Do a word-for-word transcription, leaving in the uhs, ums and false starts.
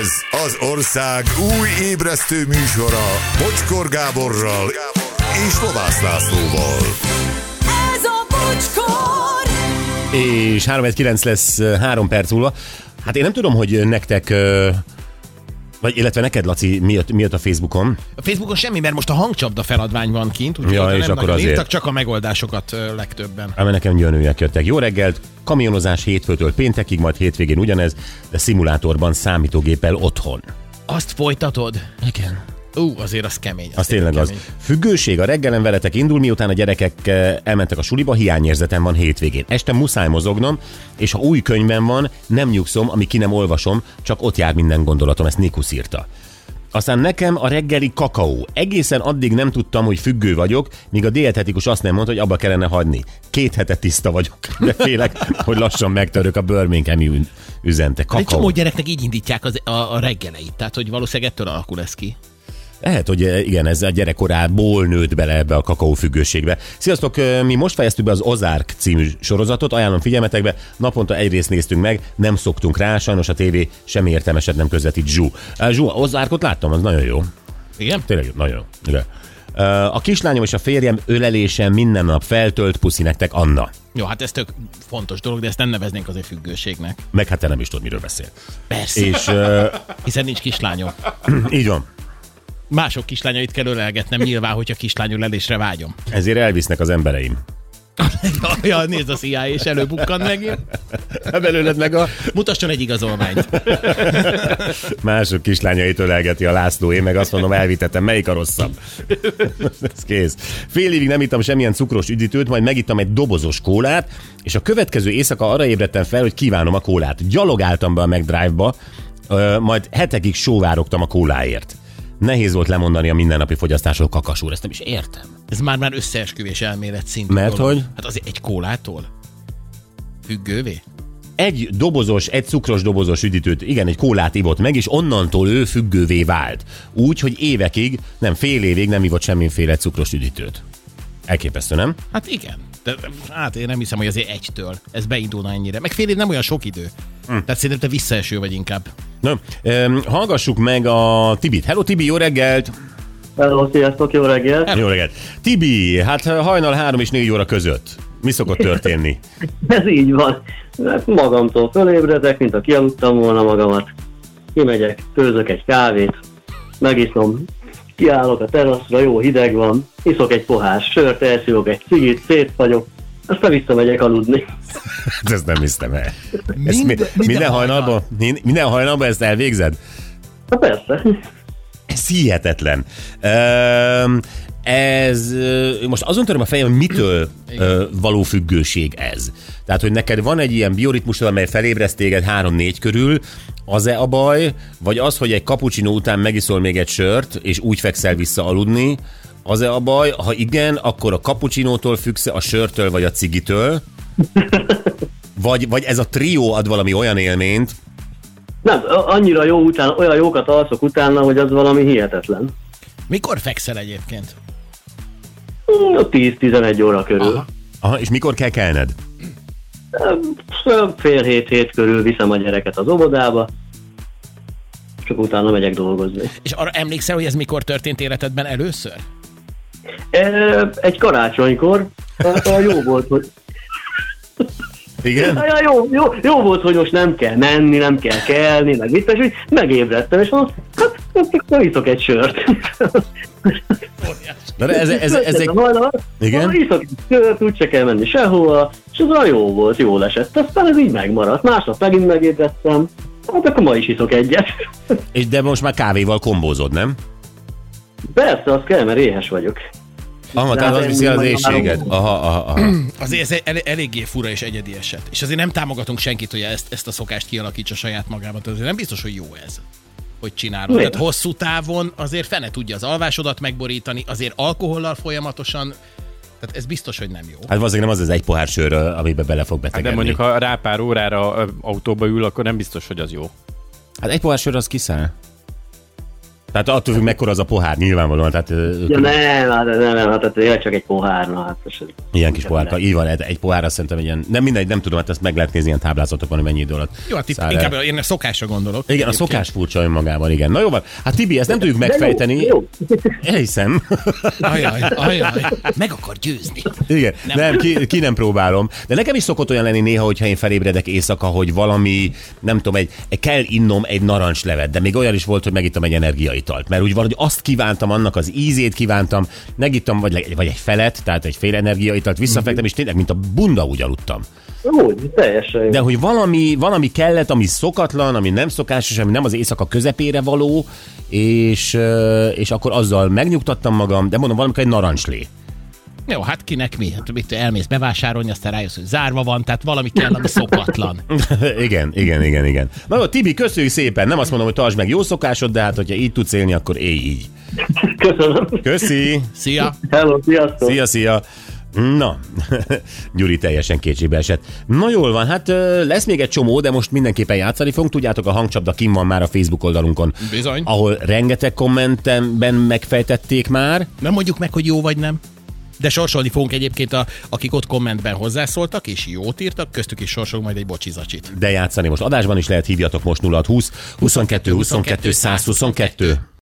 Ez az ország új ébresztő műsora Bocskor Gáborral és Lovász Lászlóval. Ez a Bocskor! És három egy kilenc lesz három perc múlva. Hát én nem tudom, hogy nektek... Vagy illetve neked, Laci, mi jött, mi jött a Facebookon? A Facebookon semmi, mert most a hangcsapda feladvány van kint, úgyhogy ja, és nem akkor azért írtak, csak a megoldásokat ö, legtöbben. Ám nekem gyönyörűek jöttek. Jó reggelt, kamionozás hétfőtől péntekig, majd hétvégén ugyanez, de szimulátorban számítógéppel otthon. Azt folytatod? Igen. Ú, azért az kemény. Az tényleg az. Függőség, a reggelen veletek indul, miután a gyerekek elmentek a suliba, hiányérzetem van hétvégén. Este muszáj mozognom, és ha új könyvem van, nem nyugszom, amíg ki nem olvasom, csak ott jár minden gondolatom, ezt Nikus írta. Aztán nekem a reggeli kakaó. Egészen addig nem tudtam, hogy függő vagyok, míg a dietetikus azt nem mondta, hogy abba kellene hagyni. Két hete tiszta vagyok, de félek, hogy lassan megtörök a Birminghami üzente. Kakaó. Egy csomó gyereknek így indítják az, a, a reggeleit, tehát hogy valószínűleg ettől alakul ez ki. Lehet, hogy igen, ez a gyerekkorából nőtt bele ebbe a kakaófüggőségbe. Sziasztok, mi most fejeztük be az Ozark című sorozatot, ajánlom figyelmetekbe, naponta egy részt néztünk meg, nem szoktunk rá, sajnos a tévé semmi értelmeset nem közvetít. Zsú. Zsú, Ozarkot láttam, az nagyon jó. Igen? Tényleg nagyon jó. Igen. A kislányom és a férjem ölelésen minden nap feltölt, puszi nektek, Anna. Jó, hát ez tök fontos dolog, de ezt nem neveznénk azért függőségnek. Meg hát te nem is tudod, miről beszél. Persze. És, uh... hiszen nincs kislányom. Így van. Mások kislányait kell ölelgetnem nyilván, hogyha kislányölelésre vágyom. Ezért elvisznek az embereim. ja, ja, nézd a C I A és előbukkan megint. Belőled meg a... Mutasson egy igazolványt. Mások kislányait ölelgeti a László, én meg azt mondom, elvitetem, melyik a rosszabb. Ez kész. Fél évig nem ittam semmilyen cukros üdítőt, majd megittam egy dobozos kólát, és a következő éjszaka arra ébredtem fel, hogy kívánom a kólát. Gyalogáltam be a McDrive-ba, majd hetekig sóvárogtam a kóláért. Nehéz volt lemondani a mindennapi fogyasztásról, Kakasúr, ezt nem is értem. Ez már-már összeesküvés elmélet szintű. Mert dolog. hogy? Hát azért egy kólától? Függővé? Egy dobozos, egy cukros dobozos üdítőt, igen, egy kólát ivott meg, és onnantól ő függővé vált. Úgy, hogy évekig, nem fél évig nem ivott semmiféle cukros üdítőt. Elképesztő, nem? Hát igen. De, hát én nem hiszem, hogy azért egytől ez beindulna ennyire. Meg fél év nem olyan sok idő. Hm. Tehát szerintem te visszaeső vagy inkább. Na, um, hallgassuk meg a Tibit. Hello Tibi, jó reggelt! Hello, sziasztok, jó reggelt! Hello. Jó reggelt! Tibi, hát hajnal három és négy óra között. Mi szokott történni? Ez így van. Magamtól fölébredek, mint ha kialudtam volna magamat. Kimegyek, főzök egy kávét, megiszom, kiállok a teraszra, jó hideg van, iszok egy pohár sört, elszívok egy cigit, szétfagyok, aztán visszamegyek aludni. Ezt nem hiszem el. Mind, Ezt mi, minden, minden hajnalban? Minden hajnalban ezt elvégzed? Na persze. Ez hihetetlen. Um, ez, most azon töröm a fejem, hogy mitől uh, való függőség ez. Tehát, hogy neked van egy ilyen bioritmusod, amely felébreszt téged három-négy körül, az-e a baj, vagy az, hogy egy cappuccino után megiszol még egy sört, és úgy fekszel vissza aludni, az-e a baj? Ha igen, akkor a cappuccinótól függsz, a sörtől vagy a cigitől? Vagy, vagy ez a trió ad valami olyan élményt? Nem, annyira jó utána, olyan jókat alszok utána, hogy az valami hihetetlen. Mikor fekszel egyébként? tíz-tizenegy óra körül. Aha. Aha, és mikor kell kelned? Fél hét-hét körül viszem a gyereket az óvodába, csak utána megyek dolgozni. És arra emlékszel, hogy ez mikor történt életedben először? Egy karácsonykor, jó volt, hogy... Igen? Ja, jó, jó, jó volt, hogy most nem kell menni, nem kell kelni, meg mit, és úgy megébredtem, és mondom, hát nem iszok egy sört. Na de ez, ez, ez egy... Igen? Iszok egy sört, úgyse kell menni sehova, és az olyan jó volt, jól esett. Aztán ez így megmaradt. Másnap megint megébredtem, hát akkor ma is iszok egyet. És de most már kávéval kombózod, nem? Persze, az kell, mert éhes vagyok. Aha, tehát az viszi az éhséged. Aha, aha, aha. Azért ez el, eléggé fura és egyedi eset. És azért nem támogatunk senkit, hogy ezt, ezt a szokást kialakítsa saját magában. Azért nem biztos, hogy jó ez, hogy csinálod. Tehát hosszú távon azért fene tudja az alvásodat megborítani, azért alkohollal folyamatosan, tehát ez biztos, hogy nem jó. Hát valószínűleg nem az az egy pohár sör, amiben bele fog betegedni. Hát de mondjuk, ha rá pár órára autóba ül, akkor nem biztos, hogy az jó. Hát egy pohár sör az kiszáll. Tehát attól függ, mekkora az a pohár, nyilvánvalóan. Tehát, ja, nem, hát nem, nem, hát tényleg csak egy pohár, na hát. Ilyen kis pohárka, így van, egy pohár, azt szerintem ilyen, nem mindegy, nem tudom, hát ezt meg lehet nézni ilyen táblázatokon, hogy mennyi idő alatt. Jó, hát itt száll inkább el. én a szokásra gondolok. Igen, a szokás furcsa önmagában, igen. Na jó van, hát Tibi, ezt nem tudjuk megfejteni. Jó, jó. Elhiszem. Ajaj, ajaj, meg akar győzni. Igen, nem, Nem. nem ki, ki nem próbálom. De nekem is szokott olyan lenni néha, hogyha én felébredek éjszaka, hogy valami, nem tudom, egy, egy kell innom egy narancslevet, de még olyan is volt, hogy megittam egy energiaitalt. Mert úgy valahogy azt kívántam, annak az ízét kívántam, megittam vagy, vagy egy felet, tehát egy fél energiaitalt, visszafektem, és tényleg, mint a bunda úgy aludtam. Úgy, teljesen jó. De hogy valami, valami kellett, ami szokatlan, ami nem szokásos, ami nem az éjszaka közepére való, és, és akkor azzal megnyugtattam magam, de mondom, valamikor egy narancslé. Jó, hát kinek mi? Hát mit elmész bevásárolni, aztán rájössz, hogy zárva van, tehát valami kell, ami szokatlan. igen, igen, igen, igen. Na jó, Tibi, köszönjük szépen. Nem azt mondom, hogy tartsd meg jó szokásod, de hát, hogyha így tudsz élni, akkor élj így. Köszönöm. Köszi. Szia! Hello, sziasztok. Szia, szia. Na, Gyuri teljesen kétségbe esett. Na jól van, hát ö, lesz még egy csomó, de most mindenképpen játszani fogunk. Tudjátok, a hangcsapda kim van már a Facebook oldalunkon. Bizony. Ahol rengeteg kommentemben megfejtették már. Nem mondjuk meg, hogy jó vagy nem. De sorsolni fogunk egyébként, a, akik ott kommentben hozzászóltak, és jót írtak, köztük is sorsolunk majd egy bocsizacsit. De játszani most adásban is lehet, hívjatok most nulla hat húsz huszonkettő huszonkettő száz huszonkettő.